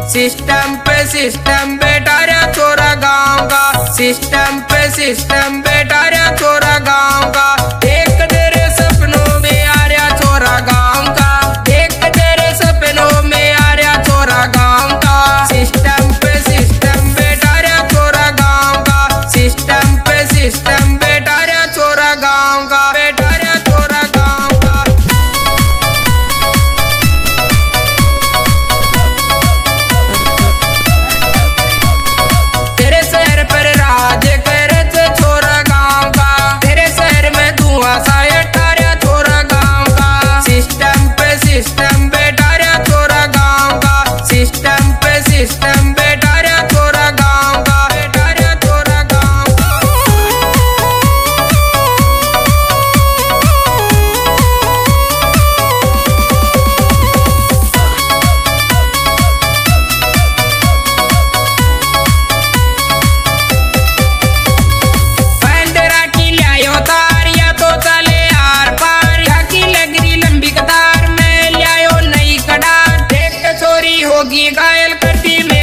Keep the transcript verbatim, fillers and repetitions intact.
System पे system बेटा रे छोरा गाँव का, सिस्टम पे सिस्टम बेटा रे छोरा गाँव का। देख तेरे सपनों में आ रहा छोरा गाँव का, देख तेरे सपनों में आ रहा छोरा गाँव का। सिस्टम पे सिस्टम बेटा रे छोरा गाँव का, सिस्टम पे सिस्टम बेटा रे छोरा गाँव का, बेटा रे छोरा गाँव का। तेरे शहर पर राज करे थे छोरा गाँव का, तेरे शहर में धुआं सा अठारह छोरा गाँव का। सिस्टम पे सिस्टम बेटा रे छोरा गाँव का, सिस्टम पे सिस्टम बेटा रे छोरा गाँव का, बेटा रे छोरा गाँव का। पैंतरा की लियायो तार या तो चले आर पार, या की लगरी लंबी कतार में लियायो नई कड़ार। देख के चोरी होगी घायल कट्टी में